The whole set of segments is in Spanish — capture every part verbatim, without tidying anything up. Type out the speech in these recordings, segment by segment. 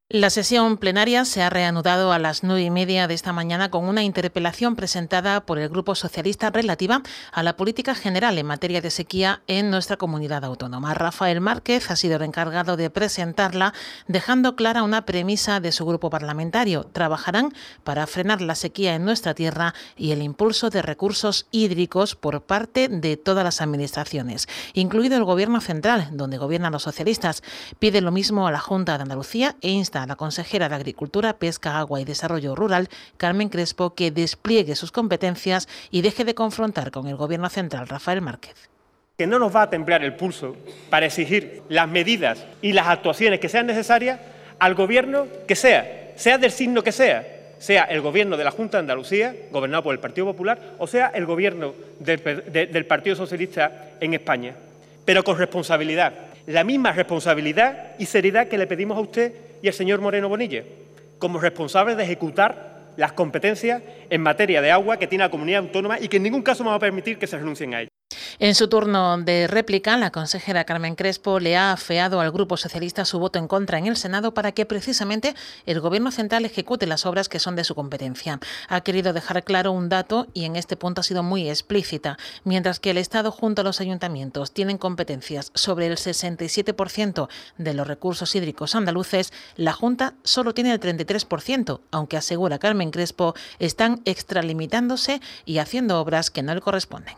La sesión plenaria se ha reanudado a las nueve y media de esta mañana con una interpelación presentada por el Grupo Socialista relativa a la política general en materia de sequía en nuestra comunidad autónoma. Rafael Márquez ha sido el encargado de presentarla, dejando clara una premisa de su grupo parlamentario. Trabajarán para frenar la sequía en nuestra tierra y el impulso de recursos hídricos por parte de todas las administraciones, incluido el Gobierno central, donde gobiernan los socialistas. Pide lo mismo a la Junta de Andalucía e insta a la consejera de Agricultura, Pesca, Agua y Desarrollo Rural, Carmen Crespo, que despliegue sus competencias y deje de confrontar con el Gobierno central. Rafael Márquez. Que no nos va a temblar el pulso para exigir las medidas y las actuaciones que sean necesarias al Gobierno que sea, sea del signo que sea, sea el Gobierno de la Junta de Andalucía, gobernado por el Partido Popular, o sea el Gobierno del, de, del Partido Socialista en España, pero con responsabilidad, la misma responsabilidad y seriedad que le pedimos a usted y al señor Moreno Bonilla, como responsables de ejecutar las competencias en materia de agua que tiene la comunidad autónoma y que en ningún caso vamos a permitir que se renuncien a ellas. En su turno de réplica, la consejera Carmen Crespo le ha afeado al Grupo Socialista su voto en contra en el Senado para que precisamente el Gobierno central ejecute las obras que son de su competencia. Ha querido dejar claro un dato y en este punto ha sido muy explícita. Mientras que el Estado junto a los ayuntamientos tienen competencias sobre el sesenta y siete por ciento de los recursos hídricos andaluces, la Junta solo tiene el treinta y tres por ciento, aunque asegura Carmen Crespo están extralimitándose y haciendo obras que no le corresponden.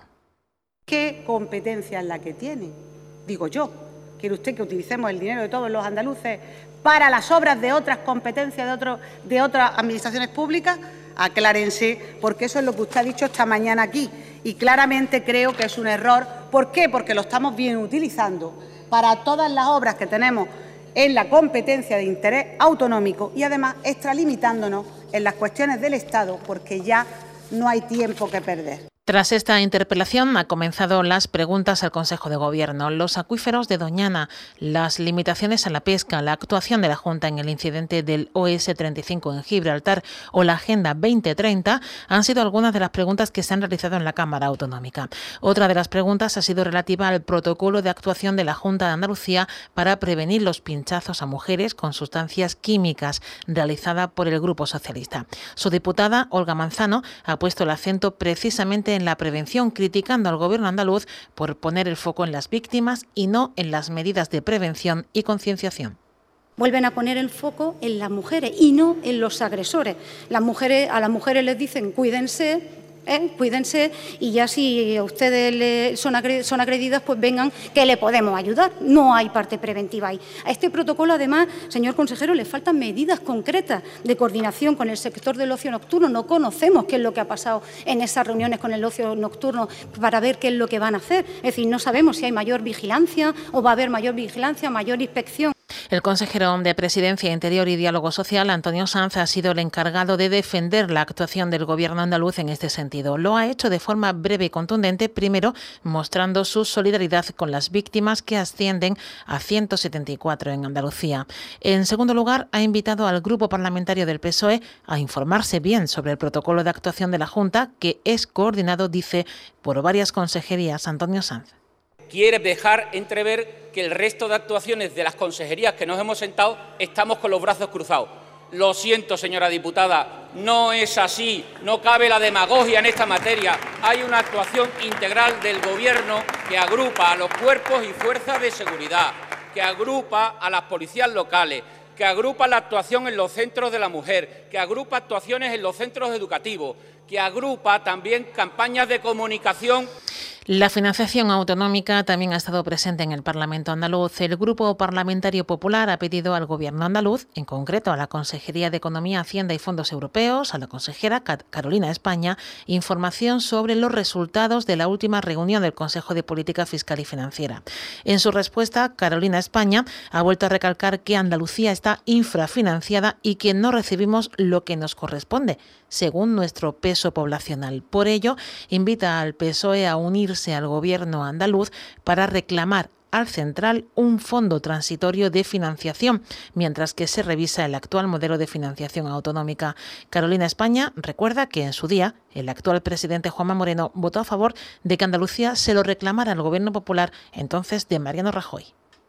¿Qué competencia es la que tiene? Digo yo, ¿quiere usted que utilicemos el dinero de todos los andaluces para las obras de otras competencias de, otro, de otras administraciones públicas? Aclárense, porque eso es lo que usted ha dicho esta mañana aquí y claramente creo que es un error. ¿Por qué? Porque lo estamos bien utilizando para todas las obras que tenemos en la competencia de interés autonómico y además extralimitándonos en las cuestiones del Estado porque ya no hay tiempo que perder. Tras esta interpelación han comenzado las preguntas al Consejo de Gobierno. Los acuíferos de Doñana, las limitaciones a la pesca, la actuación de la Junta en el incidente del O S treinta y cinco en Gibraltar o la Agenda veinte treinta han sido algunas de las preguntas que se han realizado en la Cámara Autonómica. Otra de las preguntas ha sido relativa al protocolo de actuación de la Junta de Andalucía para prevenir los pinchazos a mujeres con sustancias químicas, realizada por el Grupo Socialista. Su diputada, Olga Manzano, ha puesto el acento precisamente en la prevención, criticando al Gobierno andaluz por poner el foco en las víctimas y no en las medidas de prevención y concienciación. Vuelven a poner el foco en las mujeres y no en los agresores. Las mujeres, a las mujeres les dicen cuídense, ¿eh? cuídense y ya si a ustedes le son, agred son agredidas, pues vengan que le podemos ayudar. No hay parte preventiva ahí. A este protocolo, además, señor consejero, le faltan medidas concretas de coordinación con el sector del ocio nocturno. No conocemos qué es lo que ha pasado en esas reuniones con el ocio nocturno para ver qué es lo que van a hacer. Es decir, no sabemos si hay mayor vigilancia o va a haber mayor vigilancia, mayor inspección. El consejero de Presidencia, Interior y Diálogo Social, Antonio Sanz, ha sido el encargado de defender la actuación del Gobierno andaluz en este sentido. Lo ha hecho de forma breve y contundente, primero mostrando su solidaridad con las víctimas, que ascienden a ciento setenta y cuatro en Andalucía. En segundo lugar, ha invitado al Grupo Parlamentario del P S O E a informarse bien sobre el protocolo de actuación de la Junta, que es coordinado, dice, por varias consejerías. Antonio Sanz. Quiere dejar entrever que el resto de actuaciones de las consejerías que nos hemos sentado estamos con los brazos cruzados. Lo siento, señora diputada, no es así, no cabe la demagogia en esta materia. Hay una actuación integral del Gobierno que agrupa a los cuerpos y fuerzas de seguridad, que agrupa a las policías locales, que agrupa la actuación en los centros de la mujer, que agrupa actuaciones en los centros educativos, que agrupa también campañas de comunicación. La financiación autonómica también ha estado presente en el Parlamento andaluz. El Grupo Parlamentario Popular ha pedido al Gobierno andaluz, en concreto a la Consejería de Economía, Hacienda y Fondos Europeos, a la consejera Carolina España, información sobre los resultados de la última reunión del Consejo de Política Fiscal y Financiera. En su respuesta, Carolina España ha vuelto a recalcar que Andalucía está infrafinanciada y que no recibimos lo que nos corresponde, según nuestro peso poblacional. Por ello, invita al P S O E a unirse al Gobierno andaluz para reclamar al central un fondo transitorio de financiación, mientras que se revisa el actual modelo de financiación autonómica. Carolina España recuerda que en su día el actual presidente Juanma Moreno votó a favor de que Andalucía se lo reclamara al Gobierno popular, entonces de Mariano Rajoy.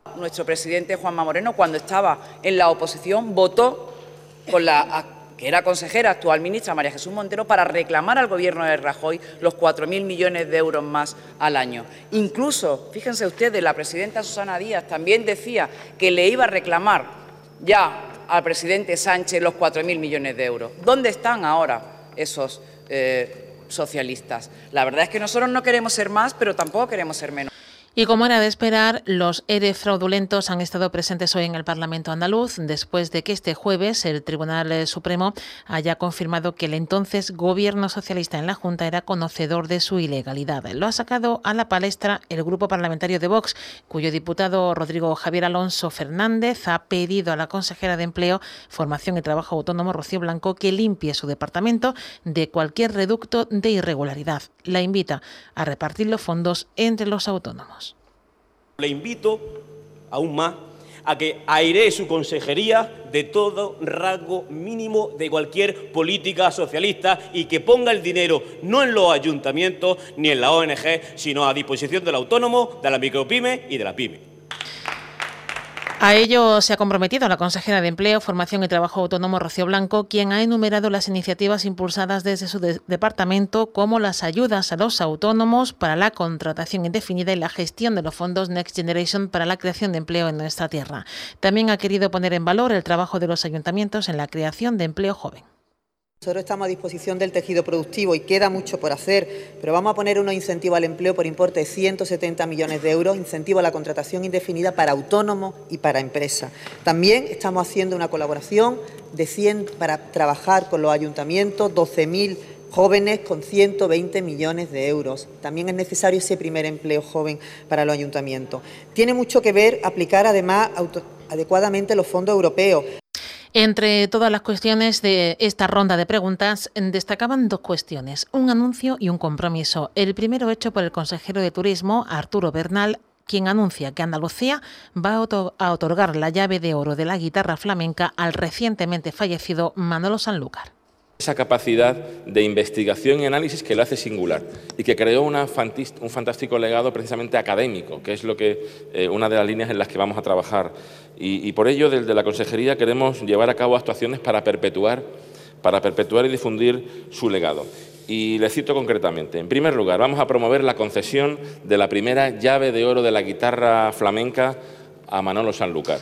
Nuestro presidente Juanma Moreno, cuando estaba en la oposición, votó con la que era consejera, actual ministra María Jesús Montero, para reclamar al Gobierno de Rajoy los cuatro mil millones de euros más al año. Incluso, fíjense ustedes, la presidenta Susana Díaz también decía que le iba a reclamar ya al presidente Sánchez los cuatro mil millones de euros. ¿Dónde están ahora esos eh, socialistas? La verdad es que nosotros no queremos ser más, pero tampoco queremos ser menos. Y como era de esperar, los E R E fraudulentos han estado presentes hoy en el Parlamento andaluz, después de que este jueves el Tribunal Supremo haya confirmado que el entonces Gobierno socialista en la Junta era conocedor de su ilegalidad. Lo ha sacado a la palestra el Grupo Parlamentario de Vox, cuyo diputado Rodrigo Javier Alonso Fernández ha pedido a la consejera de Empleo, Formación y Trabajo Autónomo, Rocío Blanco, que limpie su departamento de cualquier reducto de irregularidad. La invita a repartir los fondos entre los autónomos. Le invito, aún más, a que airee su consejería de todo rasgo mínimo de cualquier política socialista y que ponga el dinero no en los ayuntamientos ni en la O N G, sino a disposición del autónomo, de la micropyme y de la pyme. A ello se ha comprometido la consejera de Empleo, Formación y Trabajo Autónomo, Rocío Blanco, quien ha enumerado las iniciativas impulsadas desde su de- departamento, como las ayudas a los autónomos para la contratación indefinida y la gestión de los fondos Next Generation para la creación de empleo en nuestra tierra. También ha querido poner en valor el trabajo de los ayuntamientos en la creación de empleo joven. Nosotros estamos a disposición del tejido productivo y queda mucho por hacer, pero vamos a poner unos incentivos al empleo por importe de ciento setenta millones de euros, incentivo a la contratación indefinida para autónomos y para empresas. También estamos haciendo una colaboración de cien para trabajar con los ayuntamientos, doce mil jóvenes con ciento veinte millones de euros. También es necesario ese primer empleo joven para los ayuntamientos. Tiene mucho que ver aplicar además auto- adecuadamente los fondos europeos. Entre todas las cuestiones de esta ronda de preguntas, destacaban dos cuestiones, un anuncio y un compromiso. El primero hecho por el consejero de Turismo, Arturo Bernal, quien anuncia que Andalucía va a otorgar la llave de oro de la guitarra flamenca al recientemente fallecido Manolo Sanlúcar. Esa capacidad de investigación y análisis que lo hace singular y que creó una fantist- un fantástico legado precisamente académico, que es lo que eh, una de las líneas en las que vamos a trabajar. Y, y por ello, desde la Consejería queremos llevar a cabo actuaciones para perpetuar, para perpetuar y difundir su legado. Y le cito concretamente. En primer lugar, vamos a promover la concesión de la primera llave de oro de la guitarra flamenca a Manolo Sanlúcar.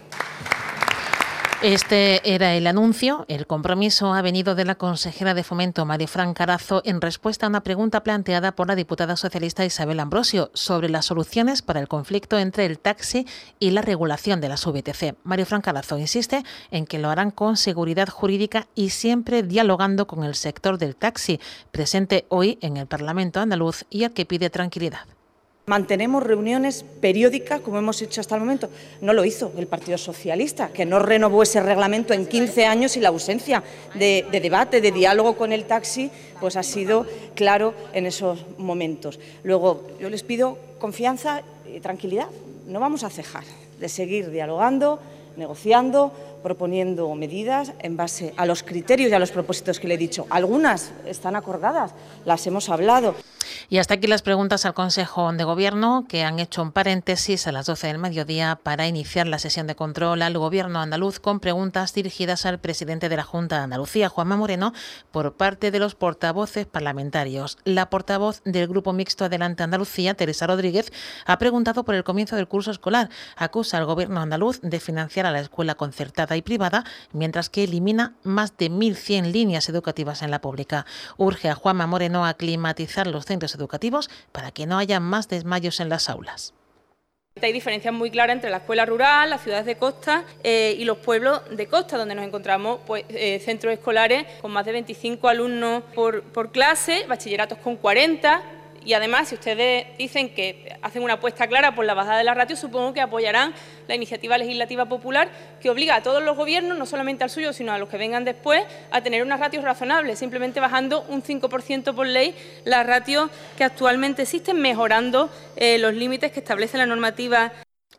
Este era el anuncio. El compromiso ha venido de la consejera de Fomento, Marifran Carazo, en respuesta a una pregunta planteada por la diputada socialista Isabel Ambrosio sobre las soluciones para el conflicto entre el taxi y la regulación de las V T C. Marifran Carazo insiste en que lo harán con seguridad jurídica y siempre dialogando con el sector del taxi, presente hoy en el Parlamento andaluz y al que pide tranquilidad. Mantenemos reuniones periódicas, como hemos hecho hasta el momento. No lo hizo el Partido Socialista, que no renovó ese reglamento en quince años y la ausencia de, de debate, de diálogo con el taxi, pues ha sido claro en esos momentos. Luego, yo les pido confianza y tranquilidad. No vamos a cejar de seguir dialogando, negociando, proponiendo medidas en base a los criterios y a los propósitos que le he dicho. Algunas están acordadas, las hemos hablado. Y hasta aquí las preguntas al Consejo de Gobierno, que han hecho un paréntesis a las doce del mediodía para iniciar la sesión de control al Gobierno andaluz con preguntas dirigidas al presidente de la Junta de Andalucía, Juanma Moreno, por parte de los portavoces parlamentarios. La portavoz del Grupo Mixto Adelante Andalucía, Teresa Rodríguez, ha preguntado por el comienzo del curso escolar. Acusa al Gobierno andaluz de financiar a la escuela concertada y privada, mientras que elimina más de mil cien líneas educativas en la pública. Urge a Juanma Moreno a climatizar los centros educativos para que no haya más desmayos en las aulas. Hay diferencias muy claras entre la escuela rural, las ciudades de costa eh, y los pueblos de costa, donde nos encontramos pues, eh, centros escolares con más de veinticinco alumnos por, por clase, bachilleratos con cuarenta. Y además, si ustedes dicen que hacen una apuesta clara por la bajada de la ratio, supongo que apoyarán la iniciativa legislativa popular que obliga a todos los gobiernos, no solamente al suyo, sino a los que vengan después, a tener unas ratios razonables, simplemente bajando un cinco por ciento por ley las ratios que actualmente existen, mejorando eh, los límites que establece la normativa.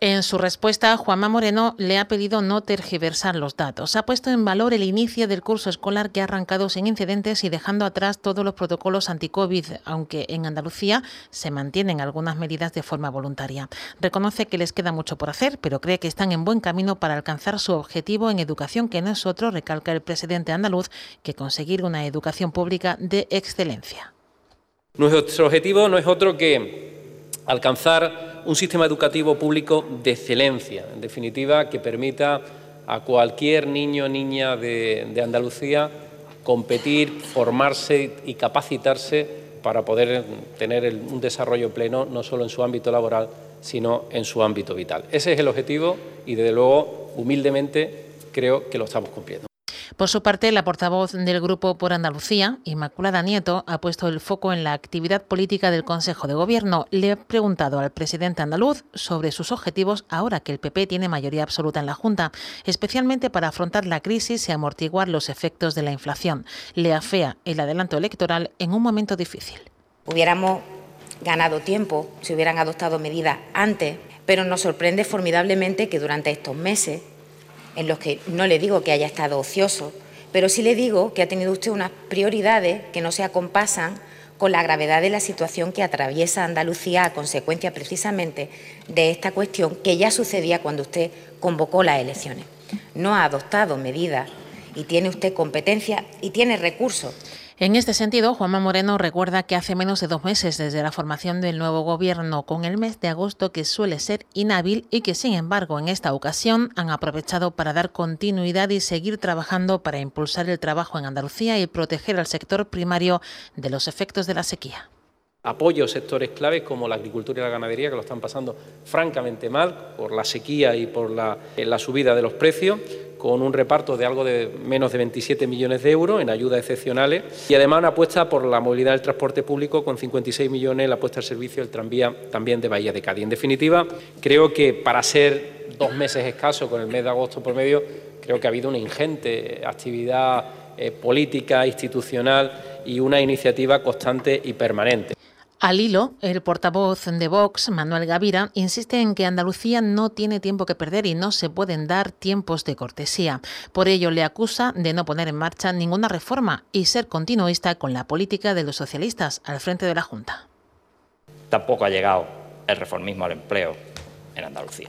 En su respuesta, Juanma Moreno le ha pedido no tergiversar los datos. Ha puesto en valor el inicio del curso escolar que ha arrancado sin incidentes y dejando atrás todos los protocolos anti-COVID, aunque en Andalucía se mantienen algunas medidas de forma voluntaria. Reconoce que les queda mucho por hacer, pero cree que están en buen camino para alcanzar su objetivo en educación, que no es otro, recalca el presidente andaluz, que conseguir una educación pública de excelencia. Nuestro objetivo no es otro que alcanzar un sistema educativo público de excelencia, en definitiva, que permita a cualquier niño o niña de, de Andalucía competir, formarse y capacitarse para poder tener el, un desarrollo pleno, no solo en su ámbito laboral, sino en su ámbito vital. Ese es el objetivo y, desde luego, humildemente, creo que lo estamos cumpliendo. Por su parte, la portavoz del Grupo por Andalucía, Inmaculada Nieto, ha puesto el foco en la actividad política del Consejo de Gobierno. Le ha preguntado al presidente andaluz sobre sus objetivos ahora que el P P tiene mayoría absoluta en la Junta, especialmente para afrontar la crisis y amortiguar los efectos de la inflación. Le afea el adelanto electoral en un momento difícil. Hubiéramos ganado tiempo si hubieran adoptado medidas antes, pero nos sorprende formidablemente que durante estos meses, en los que no le digo que haya estado ocioso, pero sí le digo que ha tenido usted unas prioridades que no se acompasan con la gravedad de la situación que atraviesa Andalucía a consecuencia precisamente de esta cuestión que ya sucedía cuando usted convocó las elecciones. No ha adoptado medidas y tiene usted competencia y tiene recursos. En este sentido, Juanma Moreno recuerda que hace menos de dos meses desde la formación del nuevo Gobierno, con el mes de agosto que suele ser inhábil y que, sin embargo, en esta ocasión han aprovechado para dar continuidad y seguir trabajando para impulsar el trabajo en Andalucía y proteger al sector primario de los efectos de la sequía. Apoyo sectores claves como la agricultura y la ganadería, que lo están pasando francamente mal por la sequía y por la, la subida de los precios, con un reparto de algo de menos de veintisiete millones de euros en ayudas excepcionales, y además una apuesta por la movilidad del transporte público con cincuenta y seis millones, la puesta al servicio del tranvía también de Bahía de Cádiz. En definitiva, creo que para ser dos meses escasos con el mes de agosto por medio, creo que ha habido una ingente actividad eh, política, institucional y una iniciativa constante y permanente. Al hilo, el portavoz de Vox, Manuel Gavira, insiste en que Andalucía no tiene tiempo que perder y no se pueden dar tiempos de cortesía. Por ello, le acusa de no poner en marcha ninguna reforma y ser continuista con la política de los socialistas al frente de la Junta. Tampoco ha llegado el reformismo al empleo en Andalucía.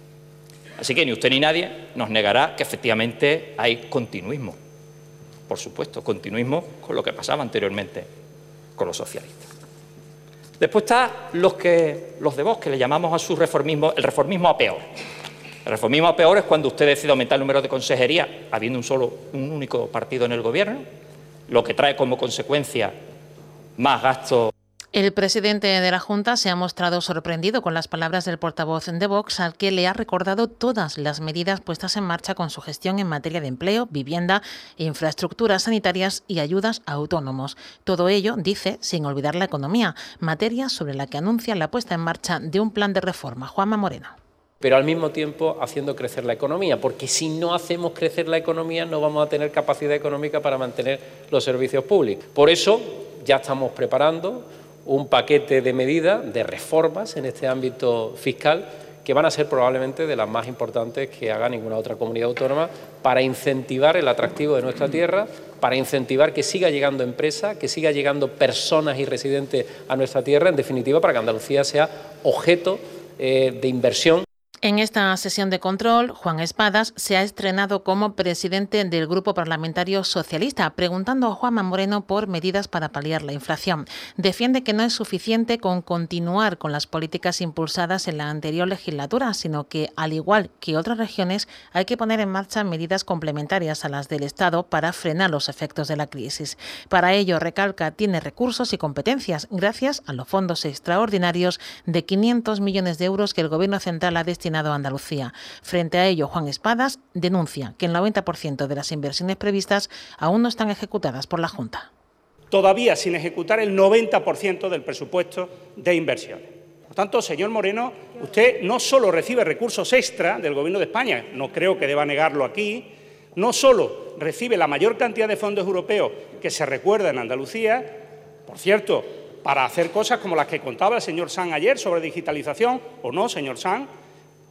Así que ni usted ni nadie nos negará que efectivamente hay continuismo. Por supuesto, continuismo con lo que pasaba anteriormente con los socialistas. Después está los, que, los de Vox, que le llamamos a su reformismo el reformismo a peor. El reformismo a peor es cuando usted decide aumentar el número de consejerías, habiendo un solo, un único partido en el Gobierno, lo que trae como consecuencia más gasto. El presidente de la Junta se ha mostrado sorprendido con las palabras del portavoz de Vox, al que le ha recordado todas las medidas puestas en marcha con su gestión en materia de empleo, vivienda, infraestructuras sanitarias y ayudas a autónomos. Todo ello, dice, sin olvidar la economía, materia sobre la que anuncia la puesta en marcha de un plan de reforma. Juanma Moreno. Pero al mismo tiempo haciendo crecer la economía, porque si no hacemos crecer la economía no vamos a tener capacidad económica para mantener los servicios públicos. Por eso ya estamos preparando un paquete de medidas, de reformas en este ámbito fiscal, que van a ser probablemente de las más importantes que haga ninguna otra comunidad autónoma para incentivar el atractivo de nuestra tierra, para incentivar que siga llegando empresa, que siga llegando personas y residentes a nuestra tierra, en definitiva para que Andalucía sea objeto eh, de inversión. En esta sesión de control, Juan Espadas se ha estrenado como presidente del Grupo Parlamentario Socialista, preguntando a Juanma Moreno por medidas para paliar la inflación. Defiende que no es suficiente con continuar con las políticas impulsadas en la anterior legislatura, sino que, al igual que otras regiones, hay que poner en marcha medidas complementarias a las del Estado para frenar los efectos de la crisis. Para ello, recalca, tiene recursos y competencias gracias a los fondos extraordinarios de quinientos millones de euros que el Gobierno central ha destinado a Andalucía. Frente a ello, Juan Espadas denuncia que el noventa por ciento de las inversiones previstas aún no están ejecutadas por la Junta. Todavía sin ejecutar el noventa por ciento del presupuesto de inversiones. Por tanto, señor Moreno, usted no solo recibe recursos extra del Gobierno de España, no creo que deba negarlo aquí, no solo recibe la mayor cantidad de fondos europeos que se recuerda en Andalucía, por cierto, para hacer cosas como las que contaba el señor Sanz ayer sobre digitalización, o no, señor Sanz,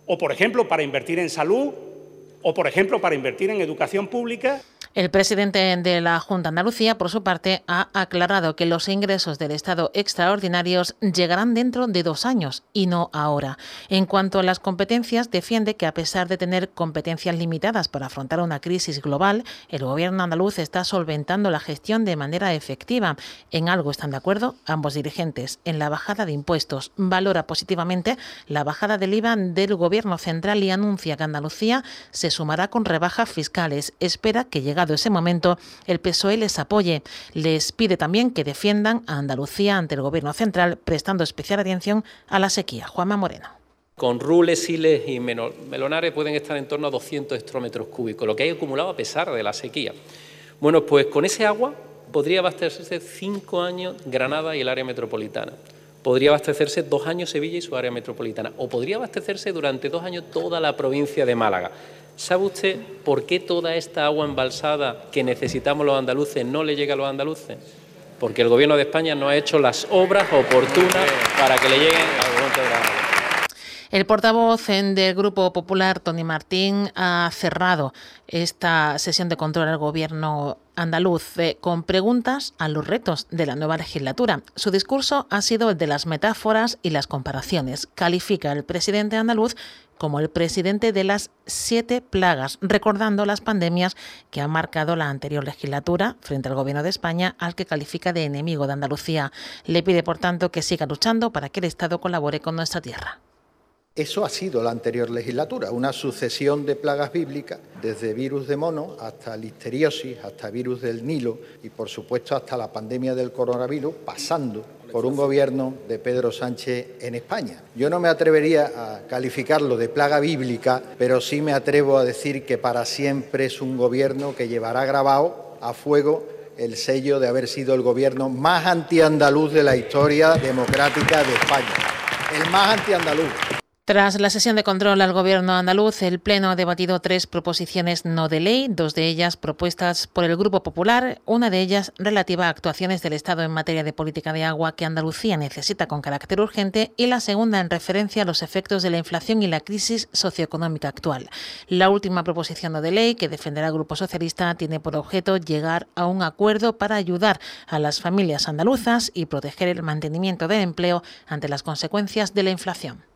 o, por ejemplo, para invertir en salud, o, por ejemplo, para invertir en educación pública. El presidente de la Junta de Andalucía, por su parte, ha aclarado que los ingresos del Estado extraordinarios llegarán dentro de dos años y no ahora. En cuanto a las competencias, defiende que a pesar de tener competencias limitadas para afrontar una crisis global, el Gobierno andaluz está solventando la gestión de manera efectiva. En algo están de acuerdo ambos dirigentes, en la bajada de impuestos. Valora positivamente la bajada del I V A del Gobierno central y anuncia que Andalucía se sumará con rebajas fiscales. Espera que llegue Llegado ese momento, el P S O E les apoye. Les pide también que defiendan a Andalucía ante el Gobierno central, prestando especial atención a la sequía. Juanma Moreno. Con Rules, Siles y Melonares pueden estar en torno a doscientos hectómetros cúbicos, lo que hay acumulado a pesar de la sequía. Bueno, pues con ese agua podría abastecerse cinco años Granada y el área metropolitana. Podría abastecerse dos años Sevilla y su área metropolitana. O podría abastecerse durante dos años toda la provincia de Málaga. ¿Sabe usted por qué toda esta agua embalsada que necesitamos los andaluces no le llega a los andaluces? Porque el Gobierno de España no ha hecho las obras oportunas para que le lleguen al Monte de Granada. El portavoz del Grupo Popular, Tony Martín, ha cerrado esta sesión de control al Gobierno andaluz eh, con preguntas a los retos de la nueva legislatura. Su discurso ha sido el de las metáforas y las comparaciones. Califica al presidente andaluz como el presidente de las siete plagas, recordando las pandemias que han marcado la anterior legislatura frente al Gobierno de España, al que califica de enemigo de Andalucía. Le pide, por tanto, que siga luchando para que el Estado colabore con nuestra tierra. Eso ha sido la anterior legislatura, una sucesión de plagas bíblicas, desde virus de mono hasta listeriosis, hasta virus del Nilo y, por supuesto, hasta la pandemia del coronavirus, pasando por un gobierno de Pedro Sánchez en España. Yo no me atrevería a calificarlo de plaga bíblica, pero sí me atrevo a decir que para siempre es un gobierno que llevará grabado a fuego el sello de haber sido el gobierno más antiandaluz de la historia democrática de España. El más antiandaluz. Tras la sesión de control al Gobierno andaluz, el Pleno ha debatido tres proposiciones no de ley, dos de ellas propuestas por el Grupo Popular, una de ellas relativa a actuaciones del Estado en materia de política de agua que Andalucía necesita con carácter urgente, y la segunda en referencia a los efectos de la inflación y la crisis socioeconómica actual. La última proposición no de ley, que defenderá el Grupo Socialista, tiene por objeto llegar a un acuerdo para ayudar a las familias andaluzas y proteger el mantenimiento del empleo ante las consecuencias de la inflación.